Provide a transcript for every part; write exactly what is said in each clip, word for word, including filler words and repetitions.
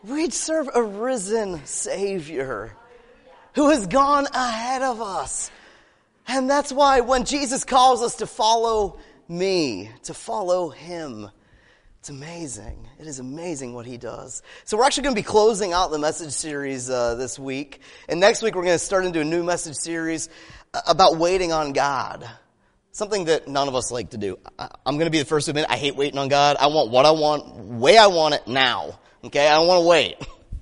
We serve a risen Savior who has gone ahead of us. And that's why when Jesus calls us to follow me, to follow him, it's amazing. It is amazing what he does. So we're actually going to be closing out the message series uh, this week. And next week we're going to start into a new message series about waiting on God. Something that none of us like to do. I, I'm going to be the first to admit I hate waiting on God. I want what I want, way I want it now. Okay, I don't want to wait.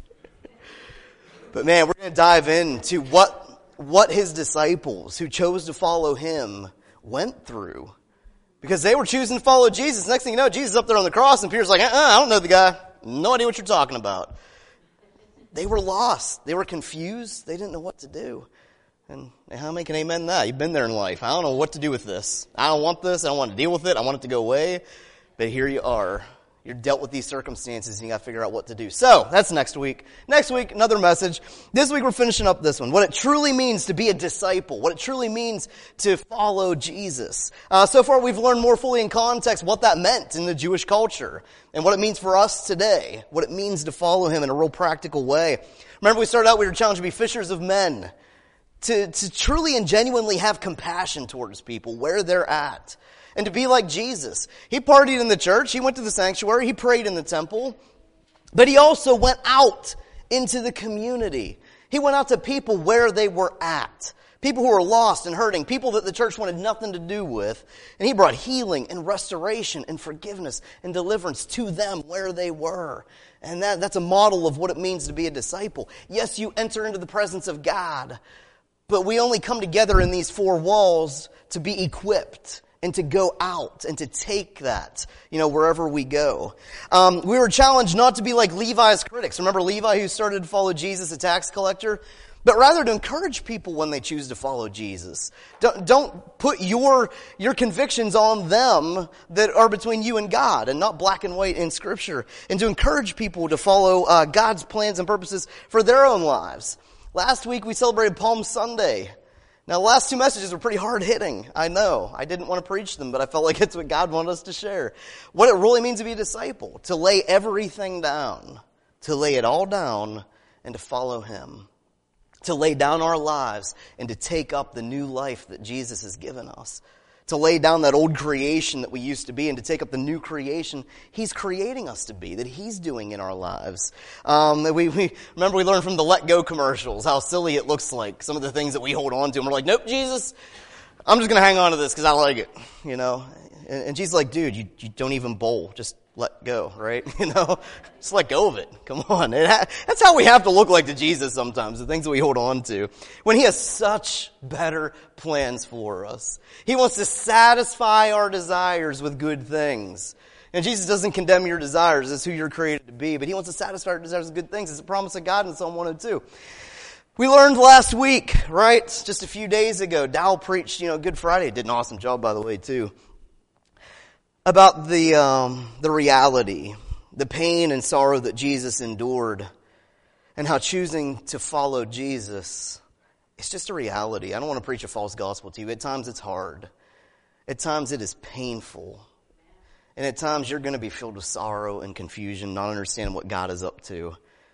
But man, we're going to dive into what what his disciples who chose to follow him went through. Because they were choosing to follow Jesus. Next thing you know, Jesus is up there on the cross and Peter's like, uh-uh, I don't know the guy. No idea what you're talking about. They were lost. They were confused. They didn't know what to do. And how many can amen that? You've been there in life. I don't know what to do with this. I don't want this. I don't want to deal with it. I want it to go away. But here you are. You're dealt with these circumstances and you got to figure out what to do. So, that's next week. Next week, another message. This week we're finishing up this one. What it truly means to be a disciple. What it truly means to follow Jesus. Uh, so far we've learned more fully in context what that meant in the Jewish culture. And what it means for us today. What it means to follow him in a real practical way. Remember we started out, we were challenged to be fishers of men. To, to truly and genuinely have compassion towards people where they're at. And to be like Jesus. He partied in the church. He went to the sanctuary. He prayed in the temple. But he also went out into the community. He went out to people where they were at. People who were lost and hurting. People that the church wanted nothing to do with. And he brought healing and restoration and forgiveness and deliverance to them where they were. And that, that's a model of what it means to be a disciple. Yes, you enter into the presence of God. But we only come together in these four walls to be equipped. And to go out and to take that, you know, wherever we go. Um, we were challenged not to be like Levi's critics. Remember Levi who started to follow Jesus, a tax collector? But rather to encourage people when they choose to follow Jesus. Don't, don't put your, your convictions on them that are between you and God and not black and white in Scripture. And to encourage people to follow uh, God's plans and purposes for their own lives. Last week we celebrated Palm Sunday. Now, the last two messages were pretty hard-hitting. I know. I didn't want to preach them, but I felt like it's what God wanted us to share. What it really means to be a disciple. To lay everything down. To lay it all down and to follow him. To lay down our lives and to take up the new life that Jesus has given us. To lay down that old creation that we used to be and to take up the new creation he's creating us to be, that he's doing in our lives. Um, we, we remember we learned from the Let Go commercials how silly it looks like, some of the things that we hold on to. And we're like, nope, Jesus, I'm just going to hang on to this because I like it, you know. And, and Jesus is like, dude, you, you don't even bowl. Just let go, right? You know, just let go of it. Come on. It ha- that's how we have to look like to Jesus sometimes, the things that we hold on to. When he has such better plans for us. He wants to satisfy our desires with good things. And Jesus doesn't condemn your desires. That's who you're created to be. But he wants to satisfy our desires with good things. It's a promise of God in Psalm one oh two. We learned last week, right? Just a few days ago, Dow preached, you know, Good Friday. Did an awesome job, by the way, too. About the um, the reality, the pain and sorrow that Jesus endured, and how choosing to follow Jesus, it's just a reality. I don't want to preach a false gospel to you. At times it's hard. At times it is painful. And at times you're going to be filled with sorrow and confusion, not understanding what God is up to.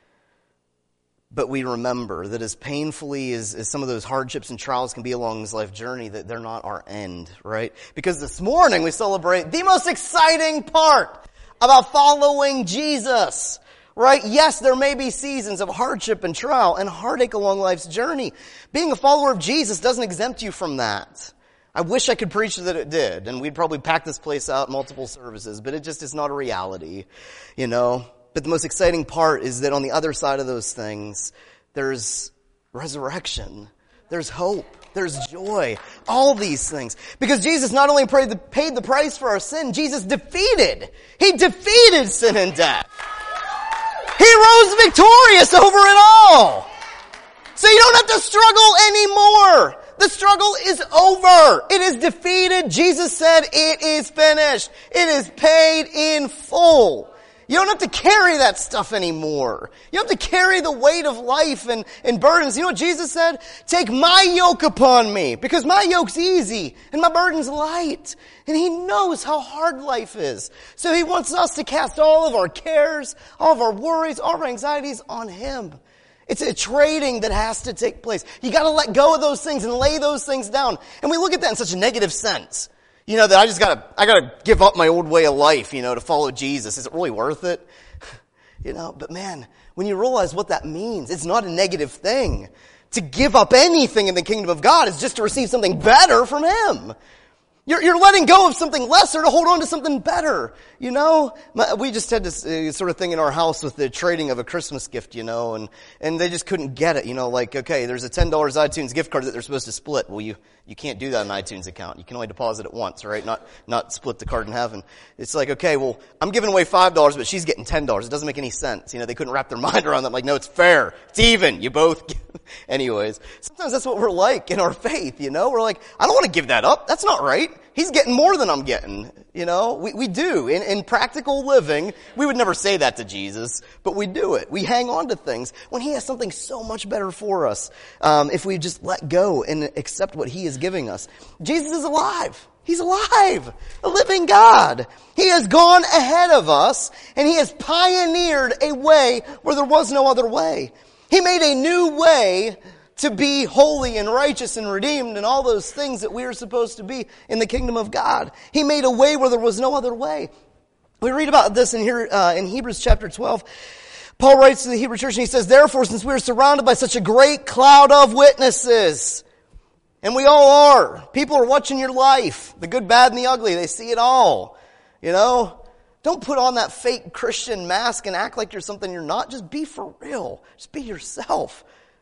But we remember that as painfully as, as some of those hardships and trials can be along this life journey, that they're not our end, right? Because this morning we celebrate the most exciting part about following Jesus, right? Yes, there may be seasons of hardship and trial and heartache along life's journey. Being a follower of Jesus doesn't exempt you from that. I wish I could preach that it did, and we'd probably pack this place out multiple services, but it just is not a reality, you know? But the most exciting part is that on the other side of those things, there's resurrection. There's hope. There's joy. All these things. Because Jesus not only paid the, paid the price for our sin, Jesus defeated. He defeated sin and death. He rose victorious over it all. So you don't have to struggle anymore. The struggle is over. It is defeated. Jesus said it is finished. It is paid in full. You don't have to carry that stuff anymore. You don't have to carry the weight of life and, and burdens. You know what Jesus said? Take my yoke upon me, because my yoke's easy and my burden's light. And he knows how hard life is. So he wants us to cast all of our cares, all of our worries, all of our anxieties on him. It's a trading that has to take place. You gotta let go of those things and lay those things down. And we look at that in such a negative sense. You know, that I just gotta, I gotta give up my old way of life, you know, to follow Jesus. Is it really worth it? You know, but man, when you realize what that means, it's not a negative thing. To give up anything in the kingdom of God is just to receive something better from him. You're, you're letting go of something lesser to hold on to something better, you know? We just had this uh, sort of thing in our house with the trading of a Christmas gift, you know, and, and they just couldn't get it, you know, like, okay, there's a ten dollars iTunes gift card that they're supposed to split. Well, you, you can't do that in an iTunes account. You can only deposit it once, right? Not, not split the card in half. And it's like, okay, well, I'm giving away five dollars, but she's getting ten dollars. It doesn't make any sense. You know, they couldn't wrap their mind around that. Like, no, it's fair. It's even. You both give. Anyways, sometimes that's what we're like in our faith, you know? We're like, I don't want to give that up. That's not right. He's getting more than I'm getting, you know? We, we do. In, in practical living, we would never say that to Jesus, but we do it. We hang on to things when he has something so much better for us, um, if we just let go and accept what he is giving us. Jesus is alive. He's alive. A living God. He has gone ahead of us, and he has pioneered a way where there was no other way. He made a new way to be holy and righteous and redeemed and all those things that we are supposed to be in the kingdom of God. He made a way where there was no other way. We read about this in here uh, in Hebrews chapter twelve. Paul writes to the Hebrew church and he says, therefore, since we are surrounded by such a great cloud of witnesses, and we all are, people are watching your life, the good, bad, and the ugly, they see it all, you know? Don't put on that fake Christian mask and act like you're something you're not. Just be for real. Just be yourself.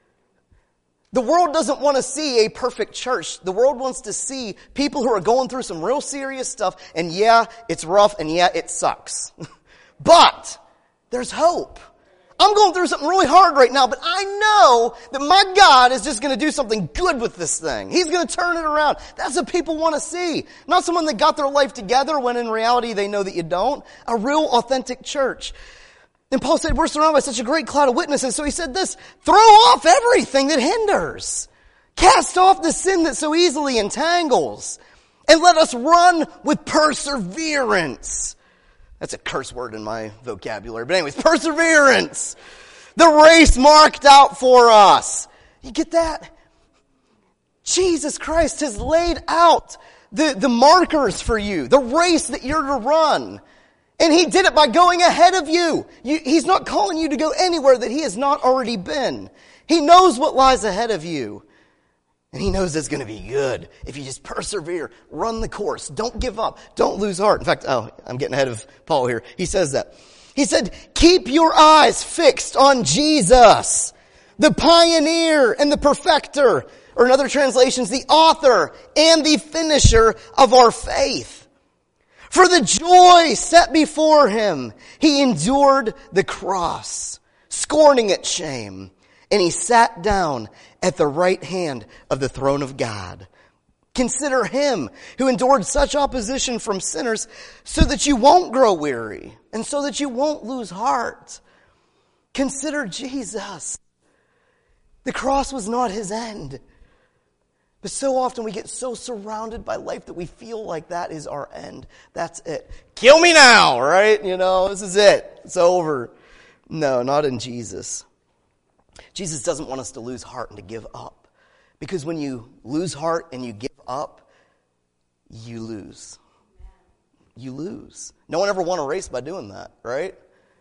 The world doesn't want to see a perfect church. The world wants to see people who are going through some real serious stuff. And yeah, it's rough and yeah, it sucks. But there's hope. I'm going through something really hard right now, but I know that my God is just going to do something good with this thing. He's going to turn it around. That's what people want to see. Not someone that got their life together when in reality they know that you don't. A real authentic church. And Paul said, we're surrounded by such a great cloud of witnesses. So he said this, throw off everything that hinders. Cast off the sin that so easily entangles. And let us run with perseverance. That's a curse word in my vocabulary. But anyways, perseverance. The race marked out for us. You get that? Jesus Christ has laid out the, the markers for you. The race that you're to run. And he did it by going ahead of you. you. He's not calling you to go anywhere that he has not already been. He knows what lies ahead of you. And he knows it's going to be good if you just persevere, run the course, don't give up, don't lose heart. In fact, oh, I'm getting ahead of Paul here. He says that. He said, keep your eyes fixed on Jesus, the pioneer and the perfecter, or in other translations, the author and the finisher of our faith. For the joy set before him, he endured the cross, scorning its shame, and he sat down at the right hand of the throne of God. Consider him who endured such opposition from sinners so that you won't grow weary and so that you won't lose heart. Consider Jesus. The cross was not his end. But so often we get so surrounded by life that we feel like that is our end. That's it. Kill me now, right? You know, this is it. It's over. No, not in Jesus. Jesus doesn't want us to lose heart and to give up. Because when you lose heart and you give up, you lose. You lose. No one ever won a race by doing that, right?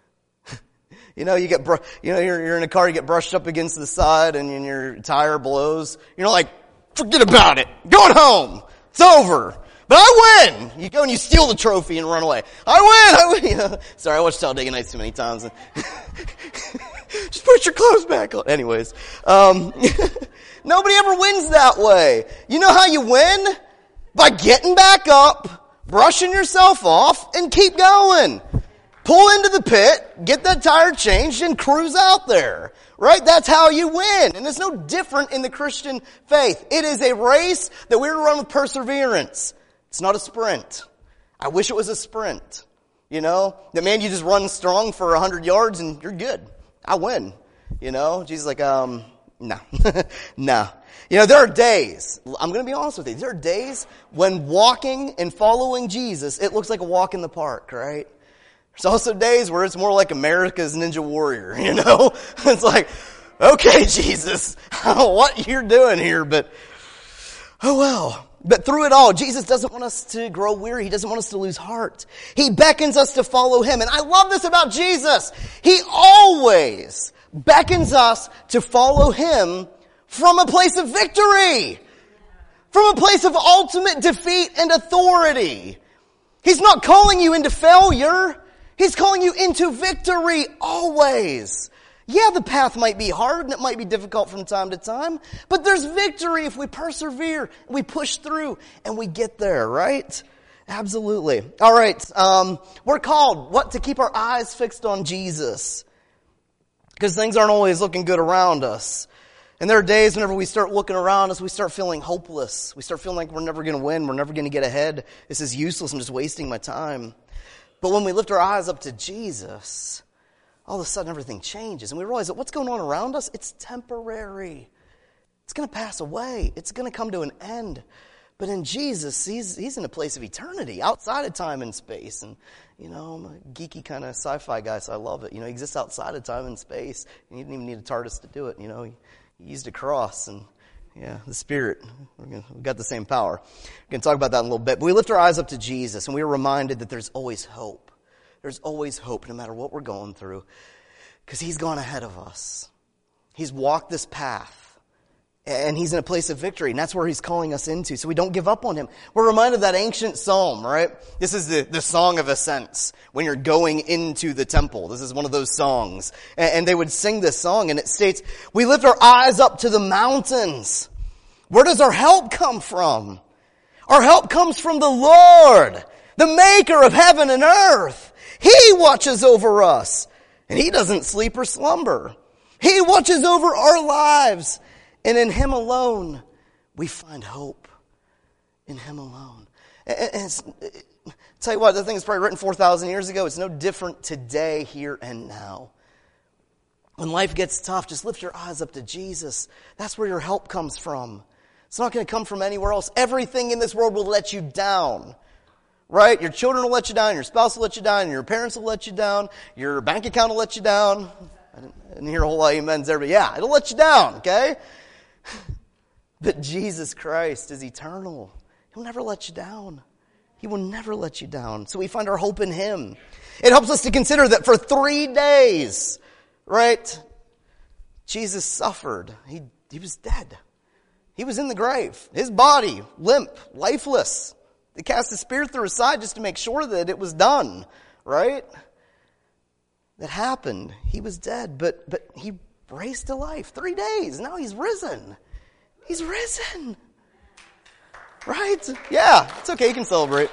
You know, you get, br- you know, you're, you're in a car, you get brushed up against the side and, and your tire blows. You're not like, forget about it. Going home. It's over. But I win. You go and you steal the trophy and run away. I win. I win. You know, sorry, I watched Talladega Nights too many times. Just put your clothes back on. Anyways, um, nobody ever wins that way. You know how you win? By getting back up, brushing yourself off, and keep going. Pull into the pit, get that tire changed, and cruise out there. Right? That's how you win. And it's no different in the Christian faith. It is a race that we're to run with perseverance. It's not a sprint. I wish it was a sprint. You know, that man, you just run strong for a hundred yards and you're good. I win. You know, Jesus is like, um, no, no. You know, there are days, I'm going to be honest with you, there are days when walking and following Jesus, it looks like a walk in the park, right? There's also days where it's more like America's Ninja Warrior, you know? It's like, okay, Jesus, I don't know what you're doing here, but oh well. But through it all, Jesus doesn't want us to grow weary. He doesn't want us to lose heart. He beckons us to follow him. And I love this about Jesus. He always beckons us to follow him from a place of victory. From a place of ultimate defeat and authority. He's not calling you into failure. He's calling you into victory always. Yeah, the path might be hard and it might be difficult from time to time, but there's victory if we persevere, we push through, and we get there, right? Absolutely. All right, um, we're called, what? To keep our eyes fixed on Jesus. Because things aren't always looking good around us. And there are days whenever we start looking around us, we start feeling hopeless. We start feeling like we're never going to win, we're never going to get ahead. This is useless, I'm just wasting my time. But when we lift our eyes up to Jesus, all of a sudden everything changes. And we realize that what's going on around us, it's temporary. It's going to pass away. It's going to come to an end. But in Jesus, he's, he's in a place of eternity, outside of time and space. And, you know, I'm a geeky kind of sci-fi guy, so I love it. You know, he exists outside of time and space. And you didn't even need a TARDIS to do it. You know, he, he used a cross and, yeah, the Spirit. We're gonna, we've got the same power. We're going to talk about that in a little bit. But we lift our eyes up to Jesus, and we are reminded that there's always hope. There's always hope no matter what we're going through, because he's gone ahead of us. He's walked this path, and he's in a place of victory, and that's where he's calling us into, so we don't give up on him. We're reminded of that ancient psalm, right? This is the, the Song of Ascents, when you're going into the temple. This is one of those songs. And, and they would sing this song, and it states, we lift our eyes up to the mountains. Where does our help come from? Our help comes from the Lord, the maker of heaven and earth. He watches over us, and he doesn't sleep or slumber. He watches over our lives, and in him alone we find hope. In him alone. And it's, I'll tell you what, the thing is probably written four thousand years ago. It's no different today, here and now. When life gets tough, just lift your eyes up to Jesus. That's where your help comes from. It's not going to come from anywhere else. Everything in this world will let you down. Right? Your children will let you down, your spouse will let you down, your parents will let you down, your bank account will let you down. I didn't, I didn't hear a whole lot of amens there, but yeah, it'll let you down, okay? But Jesus Christ is eternal. He'll never let you down. He will never let you down. So we find our hope in him. It helps us to consider that for three days, right, Jesus suffered. He, he was dead. He was in the grave. His body, limp, lifeless. They cast the spear through his side just to make sure that it was done, right? That happened. He was dead, but but he raised to life. Three days. Now he's risen. He's risen. Right? Yeah, it's okay. You can celebrate.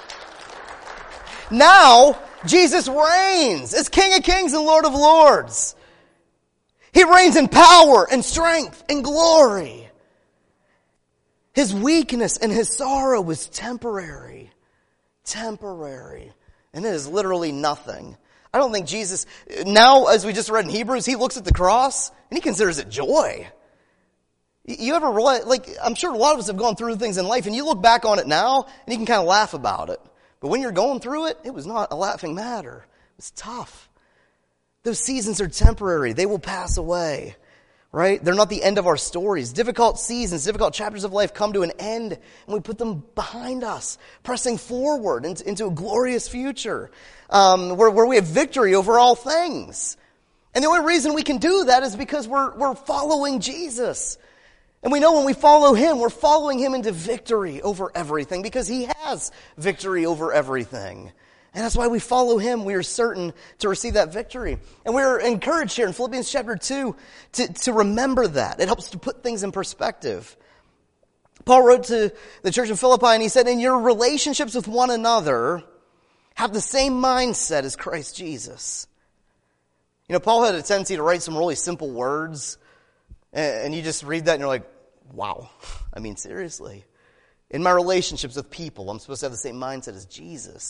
Now, Jesus reigns as King of Kings and Lord of Lords. He reigns in power and strength and glory. His weakness and his sorrow was temporary. Temporary. And it is literally nothing. I don't think Jesus, now as we just read in Hebrews, he looks at the cross and he considers it joy. You ever, like, I'm sure a lot of us have gone through things in life and you look back on it now and you can kind of laugh about it. But when you're going through it, it was not a laughing matter. It was tough. Those seasons are temporary. They will pass away. Right? They're not the end of our stories. Difficult seasons, difficult chapters of life come to an end, and we put them behind us, pressing forward into, into a glorious future, um, where, where we have victory over all things. And the only reason we can do that is because we're, we're following Jesus. And we know when we follow him, we're following him into victory over everything, because he has victory over everything. And that's why we follow him. We are certain to receive that victory. And we're encouraged here in Philippians chapter two to, to remember that. It helps to put things in perspective. Paul wrote to the church in Philippi and he said, in your relationships with one another, have the same mindset as Christ Jesus. You know, Paul had a tendency to write some really simple words. And you just read that and you're like, wow. I mean, seriously. In my relationships with people, I'm supposed to have the same mindset as Jesus.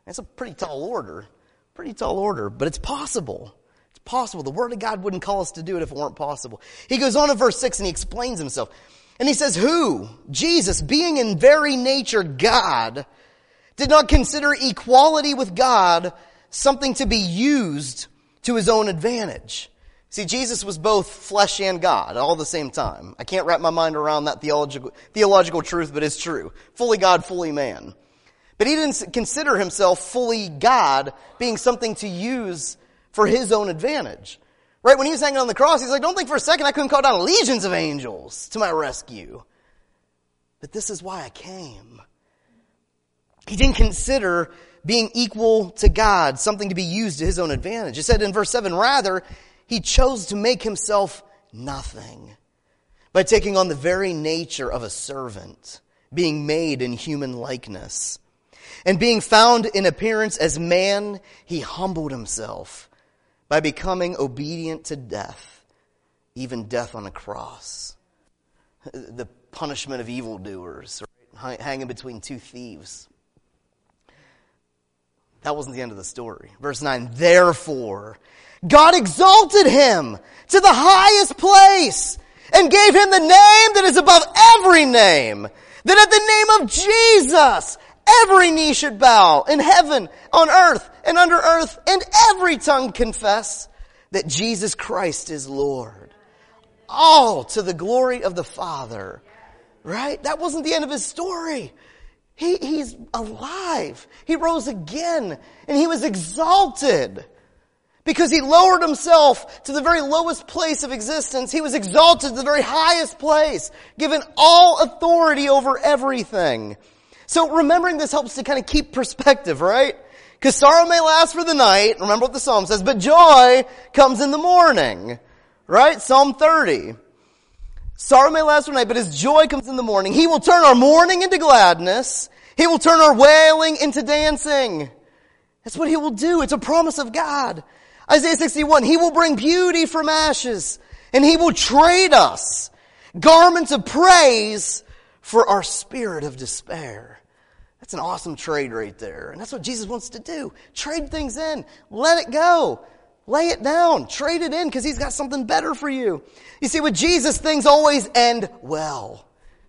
That's a pretty tall order. Pretty tall order, but it's possible. It's possible. The Word of God wouldn't call us to do it if it weren't possible. He goes on in verse six and he explains himself. And he says, who, Jesus, being in very nature God, did not consider equality with God something to be used to his own advantage. See, Jesus was both flesh and God all at the same time. I can't wrap my mind around that theological, theological truth, but it's true. Fully God, fully man. But he didn't consider himself fully God being something to use for his own advantage. Right? When he was hanging on the cross, he's like, don't think for a second I couldn't call down legions of angels to my rescue. But this is why I came. He didn't consider being equal to God something to be used to his own advantage. It said in verse seven, rather, he chose to make himself nothing by taking on the very nature of a servant, being made in human likeness. And being found in appearance as man, he humbled himself by becoming obedient to death, even death on a cross. The punishment of evildoers, right? Hanging between two thieves. That wasn't the end of the story. Verse nine, therefore, God exalted him to the highest place and gave him the name that is above every name, that at the name of Jesus, every knee should bow in heaven, on earth, and under earth, and every tongue confess that Jesus Christ is Lord. All to the glory of the Father. Right? That wasn't the end of his story. He, he's alive. He rose again, and he was exalted. Because he lowered himself to the very lowest place of existence. He was exalted to the very highest place, given all authority over everything. So remembering this helps to kind of keep perspective, right? Because sorrow may last for the night, remember what the psalm says, but joy comes in the morning, right? Psalm thirty. Sorrow may last for the night, but his joy comes in the morning. He will turn our mourning into gladness. He will turn our wailing into dancing. That's what he will do. It's a promise of God. Isaiah sixty-one, he will bring beauty from ashes, and he will trade us garments of praise for our spirit of despair. That's an awesome trade right there. And that's what Jesus wants to do. Trade things in. Let it go. Lay it down. Trade it in because he's got something better for you. You see, with Jesus, things always end well.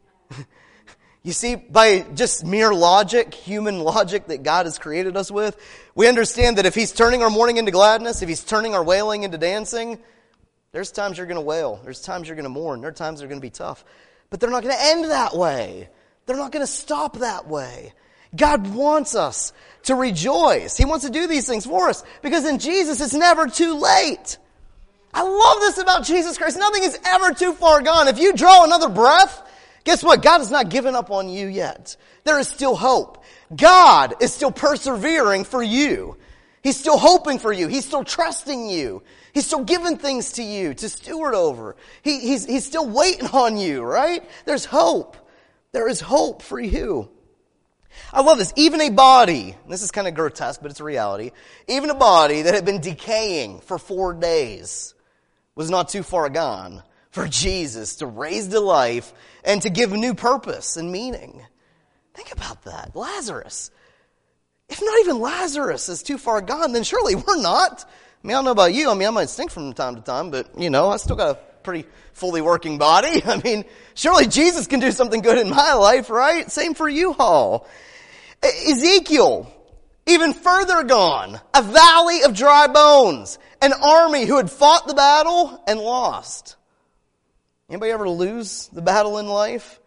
You see, by just mere logic, human logic that God has created us with, we understand that if he's turning our mourning into gladness, if he's turning our wailing into dancing, there's times you're going to wail. There's times you're going to mourn. There are times they're going to be tough. But they're not going to end that way. They're not going to stop that way. God wants us to rejoice. He wants to do these things for us because in Jesus it's never too late. I love this about Jesus Christ. Nothing is ever too far gone. If you draw another breath, guess what? God has not given up on you yet. There is still hope. God is still persevering for you. He's still hoping for you. He's still trusting you. He's still giving things to you to steward over. He, he's, he's still waiting on you, right? There's hope. There is hope for you. I love this. Even a body, this is kind of grotesque, but it's a reality. Even a body that had been decaying for four days was not too far gone for Jesus to raise to life and to give new purpose and meaning. Think about that. Lazarus. If not even Lazarus is too far gone, then surely we're not. I mean, I don't know about you. I mean, I might stink from time to time, but, you know, I still got a pretty fully working body. I mean, surely Jesus can do something good in my life, right? Same for you all. Ezekiel, even further gone, a valley of dry bones, an army who had fought the battle and lost. Anybody ever lose the battle in life?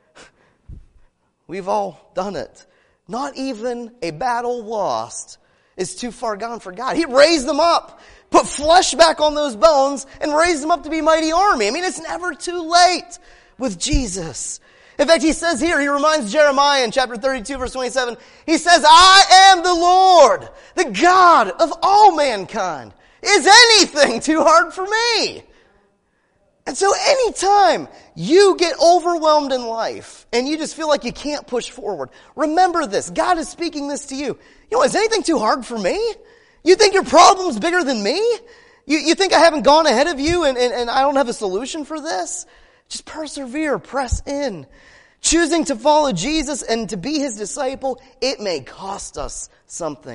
We've all done it. Not even a battle lost is too far gone for God. He raised them up, put flesh back on those bones, and raised them up to be a mighty army. I mean, it's never too late with Jesus. In fact, he says here, he reminds Jeremiah in chapter thirty-two, verse twenty-seven, he says, I am the Lord, the God of all mankind. Is anything too hard for me? And so anytime you get overwhelmed in life and you just feel like you can't push forward, remember this. God is speaking this to you. You know, is anything too hard for me? You think your problem's bigger than me? You, you think I haven't gone ahead of you and, and, and I don't have a solution for this? Just persevere, press in. Choosing to follow Jesus and to be his disciple, it may cost us something.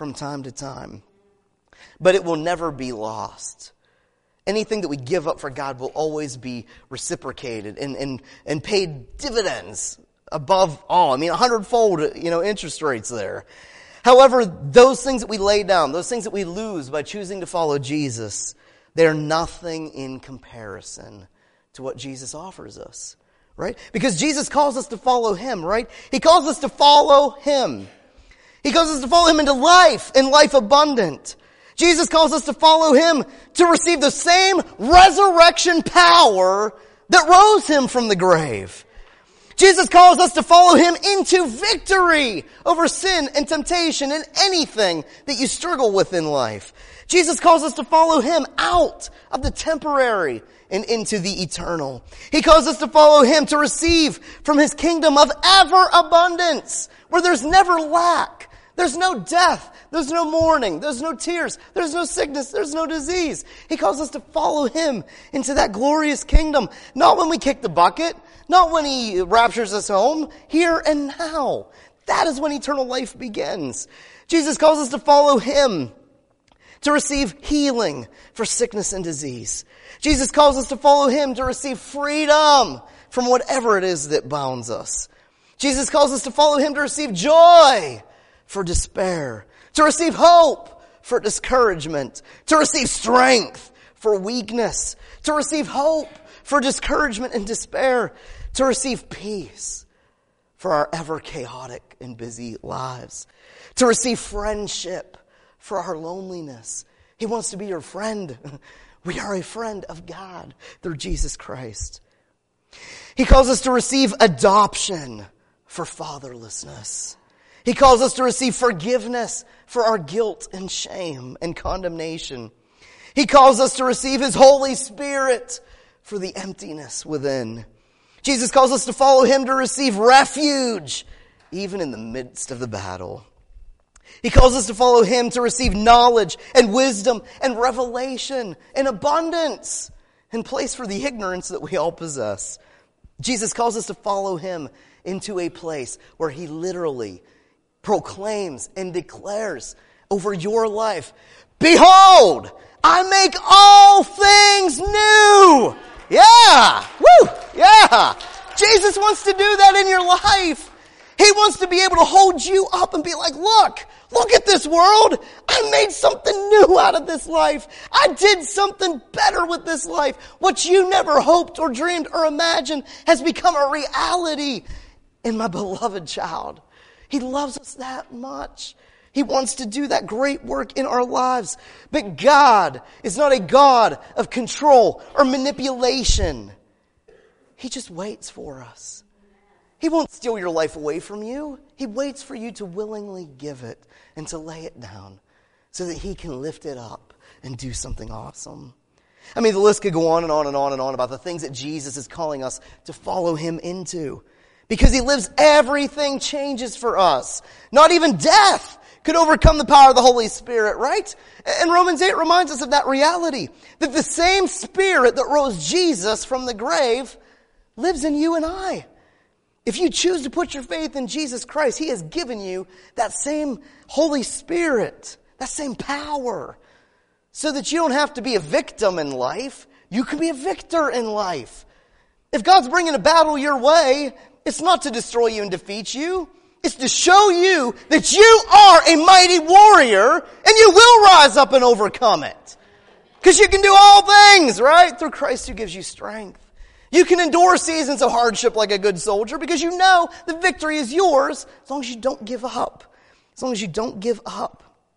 from time to time. But it will never be lost. Anything that we give up for God will always be reciprocated and, and, and paid dividends above all. I mean, a hundredfold, you know, interest rates there. However, those things that we lay down, those things that we lose by choosing to follow Jesus, they're nothing in comparison to what Jesus offers us, right? Because Jesus calls us to follow Him, right? He calls us to follow Him. He calls us to follow Him into life and life abundant. Jesus calls us to follow Him to receive the same resurrection power that rose Him from the grave. Jesus calls us to follow Him into victory over sin and temptation and anything that you struggle with in life. Jesus calls us to follow Him out of the temporary and into the eternal. He calls us to follow Him to receive from His kingdom of ever abundance, where there's never lack. There's no death. There's no mourning. There's no tears. There's no sickness. There's no disease. He calls us to follow Him into that glorious kingdom. Not when we kick the bucket. Not when He raptures us home. Here and now. That is when eternal life begins. Jesus calls us to follow Him to receive healing for sickness and disease. Jesus calls us to follow Him to receive freedom from whatever it is that bounds us. Jesus calls us to follow Him to receive joy for despair, to receive hope for discouragement, to receive strength for weakness, to receive hope for discouragement and despair, to receive peace for our ever chaotic and busy lives, to receive friendship for our loneliness. He wants to be your friend. We are a friend of God through Jesus Christ. He calls us to receive adoption for fatherlessness. He calls us to receive forgiveness for our guilt and shame and condemnation. He calls us to receive His Holy Spirit for the emptiness within. Jesus calls us to follow Him to receive refuge even in the midst of the battle. He calls us to follow Him to receive knowledge and wisdom and revelation and abundance in place for the ignorance that we all possess. Jesus calls us to follow Him into a place where He literally proclaims and declares over your life, "Behold, I make all things new." Yeah! Woo! Yeah! Jesus wants to do that in your life. He wants to be able to hold you up and be like, look, look at this world. I made something new out of this life. I did something better with this life. What you never hoped or dreamed or imagined has become a reality in my beloved child. He loves us that much. He wants to do that great work in our lives. But God is not a God of control or manipulation. He just waits for us. He won't steal your life away from you. He waits for you to willingly give it and to lay it down so that He can lift it up and do something awesome. I mean, the list could go on and on and on and on about the things that Jesus is calling us to follow Him into. Because He lives, everything changes for us. Not even death could overcome the power of the Holy Spirit, right? And Romans eight reminds us of that reality. That the same Spirit that rose Jesus from the grave lives in you and I. If you choose to put your faith in Jesus Christ, He has given you that same Holy Spirit, that same power, so that you don't have to be a victim in life. You can be a victor in life. If God's bringing a battle your way, it's not to destroy you and defeat you. It's to show you that you are a mighty warrior and you will rise up and overcome it. Because you can do all things, right? Through Christ who gives you strength. You can endure seasons of hardship like a good soldier because you know the victory is yours as long as you don't give up. As long as you don't give up.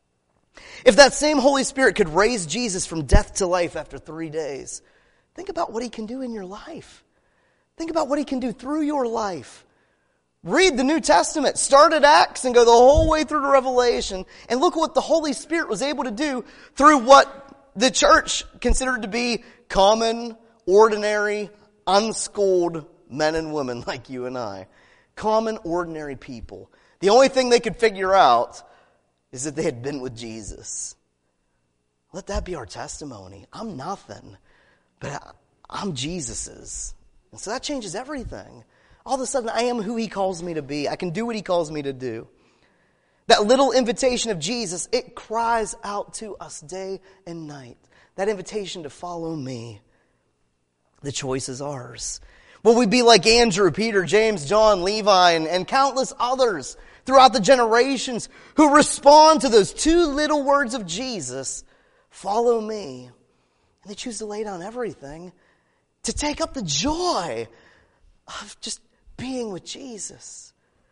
If that same Holy Spirit could raise Jesus from death to life after three days, think about what He can do in your life. Think about what He can do through your life. Read the New Testament. Start at Acts and go the whole way through to Revelation. And look what the Holy Spirit was able to do through what the church considered to be common, ordinary, unschooled men and women like you and I. Common, ordinary people. The only thing they could figure out is that they had been with Jesus. Let that be our testimony. I'm nothing, but I'm Jesus's. And so that changes everything. All of a sudden, I am who He calls me to be. I can do what He calls me to do. That little invitation of Jesus, it cries out to us day and night. That invitation to follow me. The choice is ours. Will we be like Andrew, Peter, James, John, Levi, and, and countless others throughout the generations who respond to those two little words of Jesus, follow me, and they choose to lay down everything to take up the joy of just being with Jesus?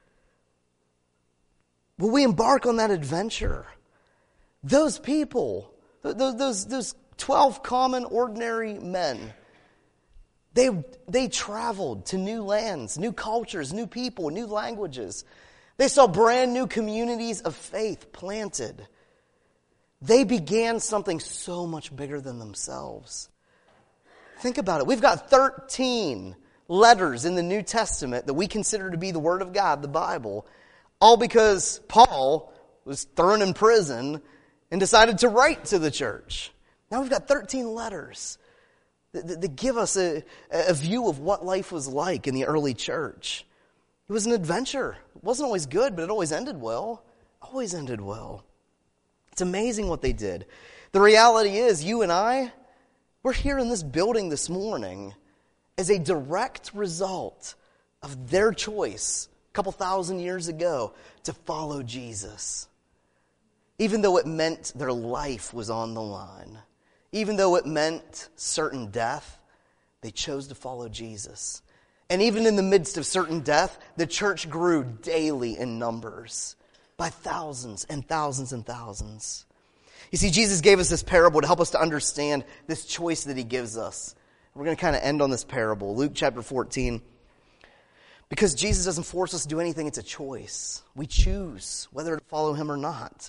Will we embark on that adventure? Those people, those, those, those twelve common, ordinary men, they, they traveled to new lands, new cultures, new people, new languages. They saw brand new communities of faith planted. They began something so much bigger than themselves. Think about it. We've got thirteen letters in the New Testament that we consider to be the Word of God, the Bible, all because Paul was thrown in prison and decided to write to the church. Now we've got thirteen letters that, that, that give us a, a view of what life was like in the early church. It was an adventure. It wasn't always good, but it always ended well. Always ended well. It's amazing what they did. The reality is, you and I, we're here in this building this morning as a direct result of their choice a couple thousand years ago to follow Jesus. Even though it meant their life was on the line, even though it meant certain death, they chose to follow Jesus. And even in the midst of certain death, the church grew daily in numbers by thousands and thousands and thousands. You see, Jesus gave us this parable to help us to understand this choice that he gives us. We're going to kind of end on this parable, Luke chapter fourteen. Because Jesus doesn't force us to do anything, it's a choice. We choose whether to follow him or not.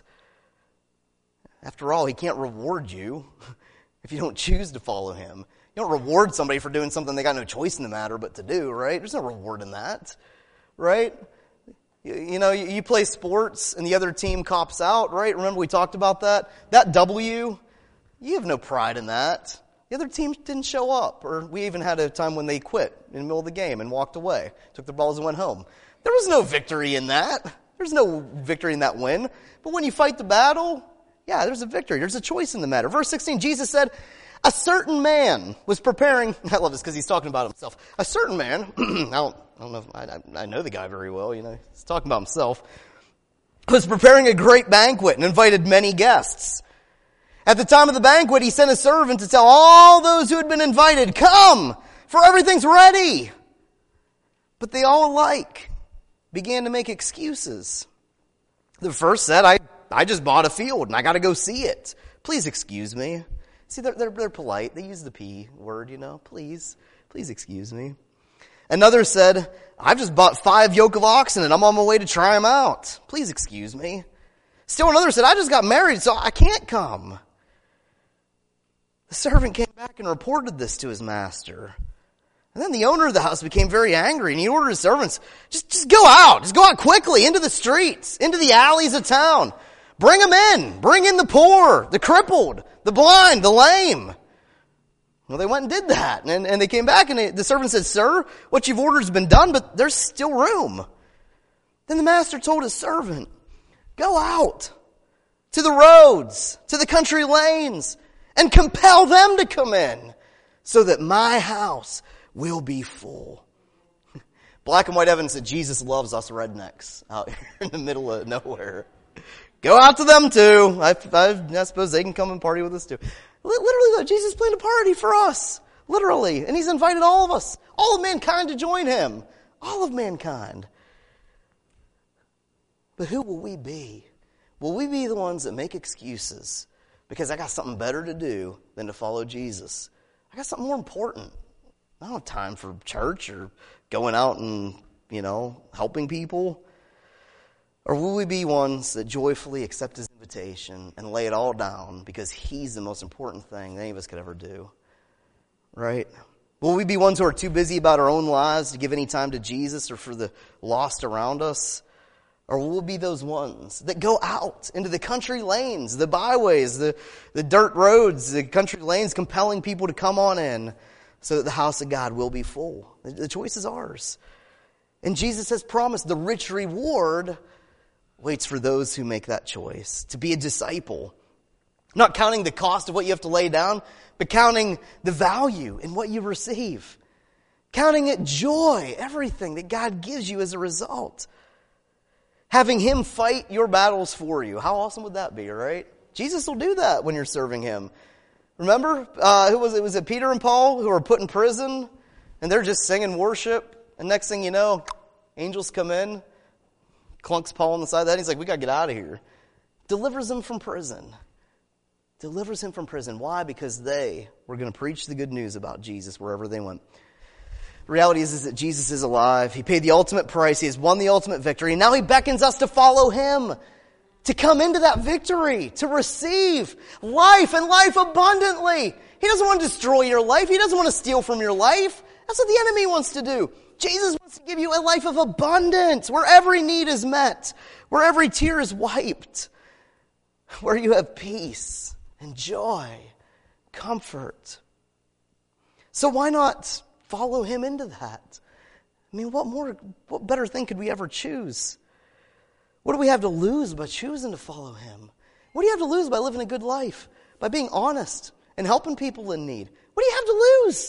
After all, he can't reward you if you don't choose to follow him. You don't reward somebody for doing something they got no choice in the matter but to do, right? There's no reward in that, right? You, you know, you, you play sports and the other team cops out, right? Remember we talked about that? That W, you have no pride in that. The other team didn't show up, or we even had a time when they quit in the middle of the game and walked away, took their balls and went home. There was no victory in that. There's no victory in that win. But when you fight the battle, yeah, there's a victory. There's a choice in the matter. Verse sixteen, Jesus said, a certain man was preparing, I love this because he's talking about himself. A certain man, I don't, I don't know if I, I know the guy very well, you know, he's talking about himself, was preparing a great banquet and invited many guests. At the time of the banquet, he sent a servant to tell all those who had been invited, come, for everything's ready. But they all alike began to make excuses. The first said, I, I just bought a field and I got to go see it. Please excuse me. See, they're, they're, they're polite. They use the P word, you know. Please, please excuse me. Another said, I've just bought five yoke of oxen and I'm on my way to try them out. Please excuse me. Still another said, I just got married, so I can't come. The servant came back and reported this to his master. And then the owner of the house became very angry and he ordered his servants, just, just go out. Just go out quickly into the streets, into the alleys of town. Bring them in. Bring in the poor, the crippled, the blind, the lame. Well, they went and did that. And, and they came back and they, the servant said, sir, what you've ordered has been done, but there's still room. Then the master told his servant, go out to the roads, to the country lanes, and compel them to come in so that my house will be full. Black and white evidence that Jesus loves us rednecks out here in the middle of nowhere. Go out to them too. I, I, I suppose they can come and party with us too. Literally though, Jesus planned a party for us. Literally. And he's invited all of us, all of mankind to join him. All of mankind. But who will we be? Will we be the ones that make excuses because I got something better to do than to follow Jesus? I got something more important. I don't have time for church or going out and, you know, helping people. Or will we be ones that joyfully accept his invitation and lay it all down because he's the most important thing any of us could ever do? Right? Will we be ones who are too busy about our own lives to give any time to Jesus or for the lost around us? Or will we be those ones that go out into the country lanes, the byways, the, the dirt roads, the country lanes, compelling people to come on in so that the house of God will be full? The choice is ours. And Jesus has promised the rich reward waits for those who make that choice to be a disciple. Not counting the cost of what you have to lay down, but counting the value in what you receive. Counting it joy, everything that God gives you as a result. Having Him fight your battles for you. How awesome would that be, right? Jesus will do that when you're serving Him. Remember, uh, who was it? Was it Peter and Paul who were put in prison? And they're just singing worship. And next thing you know, angels come in, clunks Paul on the side of the head. He's like, we got to get out of here. Delivers them from prison. Delivers him from prison. Why? Because they were going to preach the good news about Jesus wherever they went. The reality is, is that Jesus is alive. He paid the ultimate price. He has won the ultimate victory. And now He beckons us to follow Him, to come into that victory, to receive life and life abundantly. He doesn't want to destroy your life. He doesn't want to steal from your life. That's what the enemy wants to do. Jesus wants to give you a life of abundance, where every need is met, where every tear is wiped, where you have peace and joy, comfort. So why not follow Him into that? I mean, what more, what better thing could we ever choose? What do we have to lose by choosing to follow Him? What do you have to lose by living a good life? By being honest and helping people in need? What do you have to lose?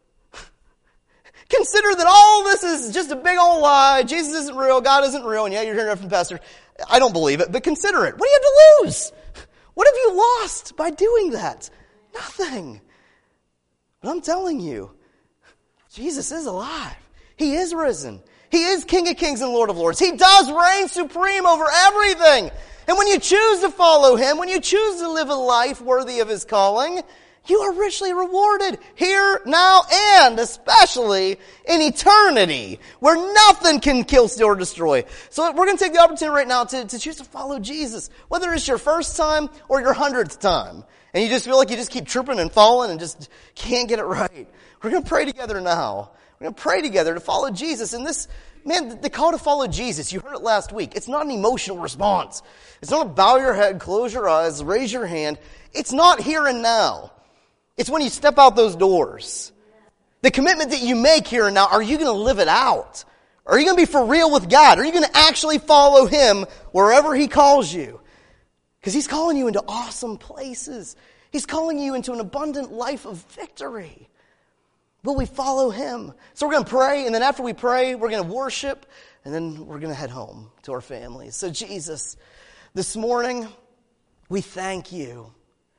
Consider that all this is just a big old lie. Jesus isn't real. God isn't real. And yeah, you're hearing it from Pastor. I don't believe it, but consider it. What do you have to lose? What have you lost by doing that? Nothing. But I'm telling you, Jesus is alive. He is risen. He is King of Kings and Lord of Lords. He does reign supreme over everything. And when you choose to follow Him, when you choose to live a life worthy of His calling, you are richly rewarded here, now, and especially in eternity, where nothing can kill, steal, or destroy. So we're going to take the opportunity right now to, to choose to follow Jesus, whether it's your first time or your hundredth time. And you just feel like you just keep tripping and falling and just can't get it right. We're going to pray together now. We're going to pray together to follow Jesus. And this, man, the call to follow Jesus, you heard it last week. It's not an emotional response. It's not a bow your head, close your eyes, raise your hand. It's not here and now. It's when you step out those doors. The commitment that you make here and now, are you going to live it out? Are you going to be for real with God? Are you going to actually follow Him wherever He calls you? Because He's calling you into awesome places. He's calling you into an abundant life of victory. Will we follow Him? So we're going to pray, and then after we pray, we're going to worship, and then we're going to head home to our families. So Jesus, this morning, we thank You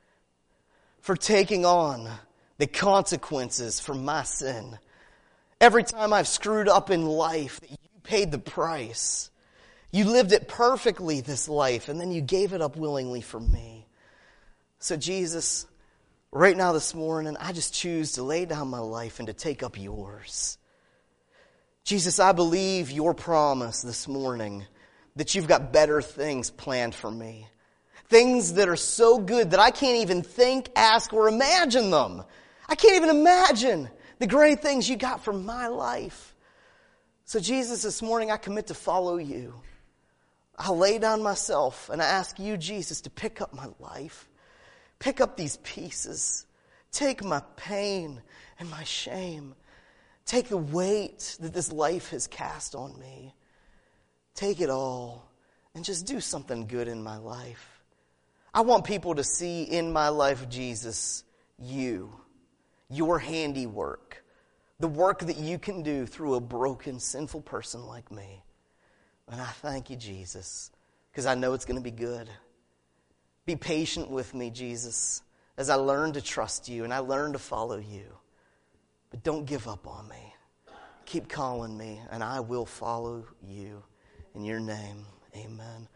for taking on the consequences for my sin. Every time I've screwed up in life, that You paid the price. You lived it perfectly, this life, and then You gave it up willingly for me. So Jesus, right now this morning, I just choose to lay down my life and to take up Yours. Jesus, I believe Your promise this morning that You've got better things planned for me. Things that are so good that I can't even think, ask, or imagine them. I can't even imagine the great things You got for my life. So Jesus, this morning I commit to follow You. I'll lay down myself and I ask You, Jesus, to pick up my life. Pick up these pieces. Take my pain and my shame. Take the weight that this life has cast on me. Take it all and just do something good in my life. I want people to see in my life, Jesus, You, Your handiwork, the work that You can do through a broken, sinful person like me. And I thank You, Jesus, because I know it's going to be good. Be patient with me, Jesus, as I learn to trust You and I learn to follow You. But don't give up on me. Keep calling me, and I will follow You. In Your name, amen.